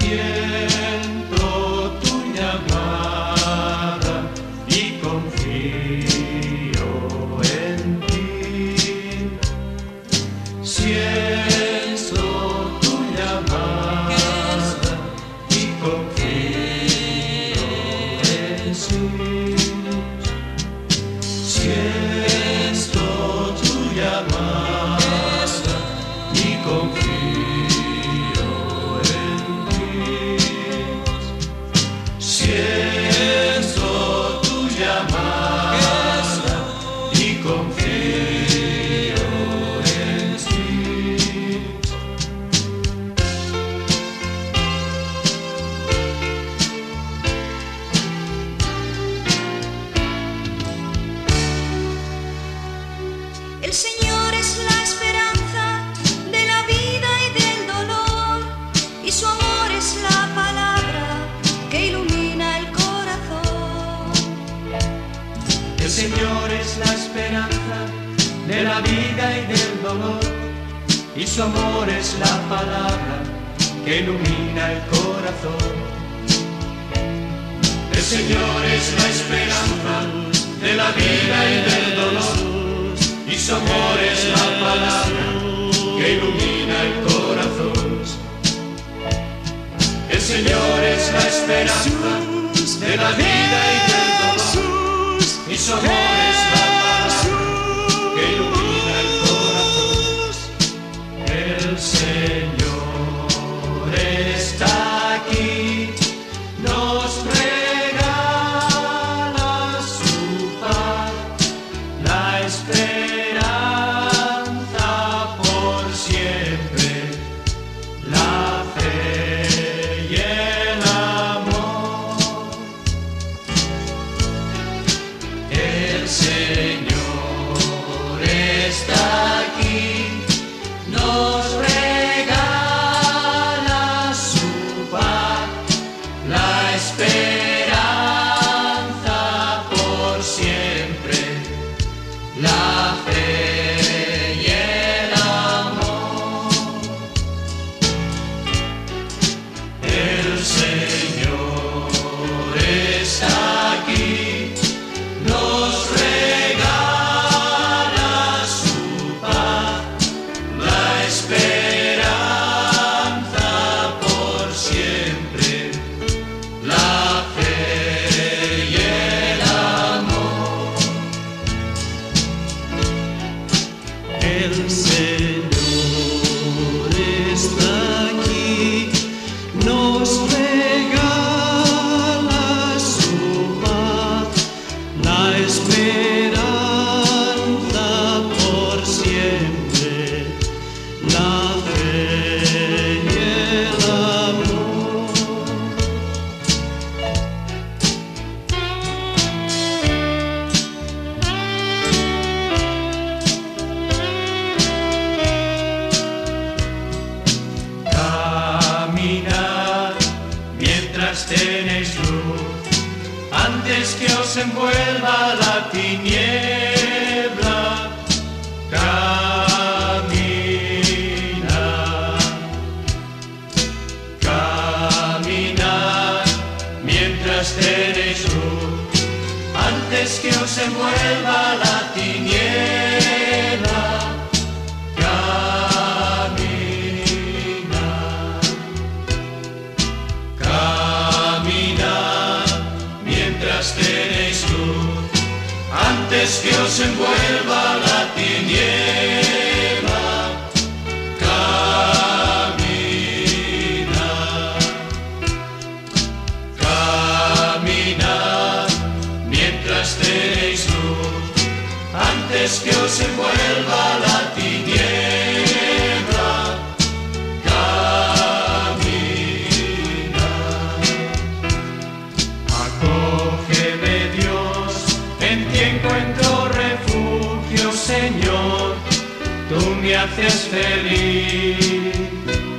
Siento tu llamada y confío en ti. Siento tu llamada y confío en sí. Siento tu llamada y confío en ti. Siento tu llamada y confío en ti. El Señor es la esperanza de la vida y del dolor, y su amor es la palabra que ilumina el corazón. El Señor es la esperanza de la vida y del dolor, y su amor es la palabra que ilumina el corazón. El Señor es la esperanza de la vida y del dolor, y su amor es la palabra que ilumina el corazón. El Señor es la esperanza de la vida y del dolor, y su amor es la palabra que ilumina el corazón. El Señor está aquí, nos regala su paz, la esperanza por siempre, la fe y el amor. El Señor está aquí, nos regala su paz, la esperanza por siempre, la fe y el amor. El Señor está aquí, nos regala su paz, la esperanza por siempre, la fe y el amor. El Señor está aquí, nos regala su paz, la esperanza por siempre, la fe y el amor. Caminad mientras tenéis luz, antes que os envuelva la tiniebla. Caminad, caminad mientras tenéis luz, antes que os envuelva la tiniebla. Caminad, caminad mientras tenéis luz, antes que os envuelva la tiniebla. Caminad, caminad mientras tenéis luz, antes que os envuelva la tiniebla. Caminad. Acógeme, Dios, en ti encuentro refugio, Señor, tú me haces feliz.